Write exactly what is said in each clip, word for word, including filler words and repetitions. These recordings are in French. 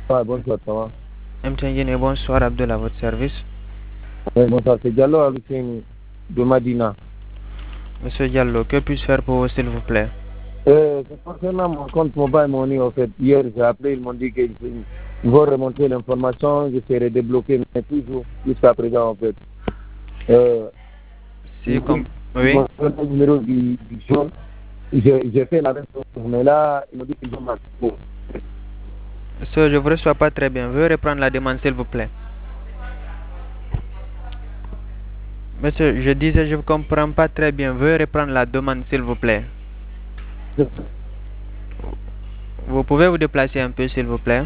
Ah, bonsoir, ça va? M T N Guinée, bonsoir, Abdel, à votre service. Oui, bonsoir, c'est Diallo Aluseni de Madina. Monsieur Diallo, que puis-je faire pour vous, s'il vous plaît? Euh, concernant mon compte Mobile Money, en fait, hier j'ai appelé, ils m'ont dit qu'ils vont remonter l'information, je serai débloqué, mais toujours jusqu'à présent, en fait. Euh, Si, ils, comme... ils Oui. m'ont donné le numéro du, du jaune. J'ai j'ai fait la même chose, mais là, ils m'ont dit qu'ils vont m'appeler. Monsieur, je ne vous reçois pas très bien. Veuillez reprendre la demande, s'il vous plaît. Monsieur, je disais, je ne comprends pas très bien. Veuillez reprendre la demande, s'il vous plaît. Vous pouvez vous déplacer un peu, s'il vous plaît?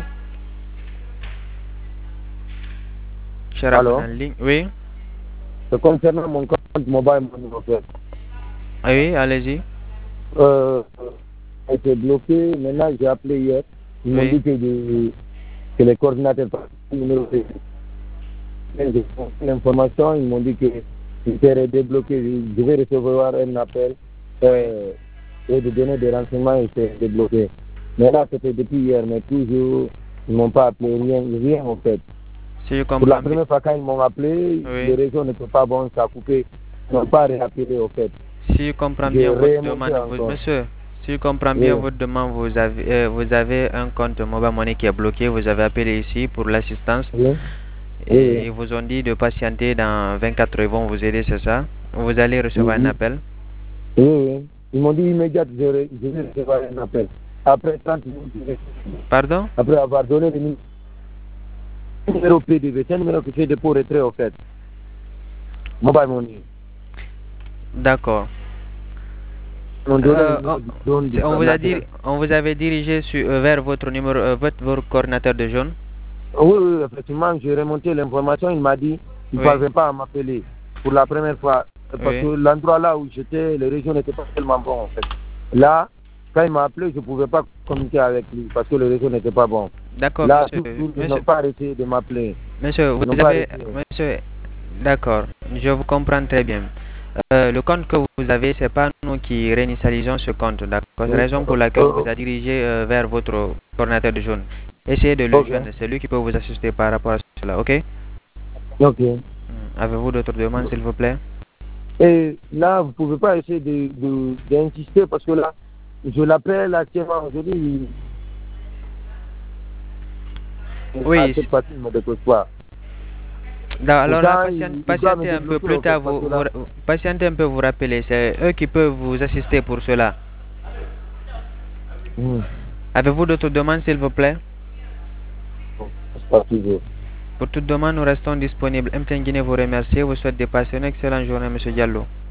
Cher Abdel Alors, en ligne. Oui. c'est concernant mon compte Mobile Money, en fait. Ah oui, allez-y. Euh, a été bloqué, maintenant j'ai appelé hier, ils m'ont Oui. dit que, de, que les coordinateurs par le numéro de j'ai fait l'information, ils m'ont dit que je serais débloqué, je je vais recevoir un appel euh, et de donner des renseignements et c'est débloqué. Mais là, c'était depuis hier, mais toujours, ils ne m'ont pas appelé, rien, rien en fait. Si je Pour comprends la bien. première fois, quand ils m'ont appelé, Oui. les réseaux n'étaient pas bons, ça a coupé, ils n'ont pas réappelé en fait. Si je comprends J'ai bien votre remonté demande, vous- encore. monsieur, si je comprends bien Oui. votre demande, vous avez, euh, vous avez un compte Mobile Money qui est bloqué, vous avez appelé ici pour l'assistance Oui. et Oui. ils vous ont dit de patienter dans vingt-quatre heures, ils vont vous aider, c'est ça? Vous allez recevoir un Oui. appel. Oui, oui. Ils m'ont dit immédiat, je vais je vais recevoir un appel. Après trente minutes, je vais- Pardon? après avoir donné le nu- numéro P D V, c'est un numéro que c'est dépôt retrait au fait. Mobile Money. D'accord. Ils m'ont donné le Euh, numéro on, du zone du c'est- on vous a dit, coordinateur. on vous avait dirigé sur, euh, vers votre numéro, euh, votre, votre coordinateur de jaune. Oui, oui, effectivement, j'ai remonté l'information, il m'a dit qu'il ne Oui. parvient pas à m'appeler pour la première fois. Parce Oui. que l'endroit là où j'étais, les régions n'étaient pas tellement bonnes en fait. Là, quand il m'a appelé, je ne pouvais pas communiquer avec lui parce que les réseaux n'étaient pas bons. D'accord, Là, monsieur. toujours, ils Monsieur, n'ont pas arrêté de m'appeler. monsieur, Ils n'ont vous pas avez, arrêté. monsieur, d'accord, je vous comprends très bien. Euh, le compte que vous avez, c'est pas nous qui réinitialisons ce compte, d'accord? C'est la Oui. raison pour laquelle on Euh, vous a dirigé euh, vers votre coordinateur de jaune. Essayez de le ok. joindre, c'est lui qui peut vous assister par rapport à cela, ok? Ok. Hmm. Avez-vous d'autres demandes, s'il vous plaît? Et là, vous ne pouvez pas essayer de, de, d'insister parce que là, je l'appelle actuellement aujourd'hui. À Oui. cette partie, il ne me dépose pas. Da- Alors là, Pourtant, patient- il, il doit me patientez un peu débloquer plus en fait tard, parce vous, que vous, là, patientez un peu, vous rappeler, c'est eux qui peuvent vous assister pour cela. hmm, Avez-vous d'autres demandes, s'il vous plaît? c'est pas toujours. Pour toute demande, nous restons disponibles. M T N Guinée vous remercie, vous souhaite de passer une excellente journée, monsieur Diallo.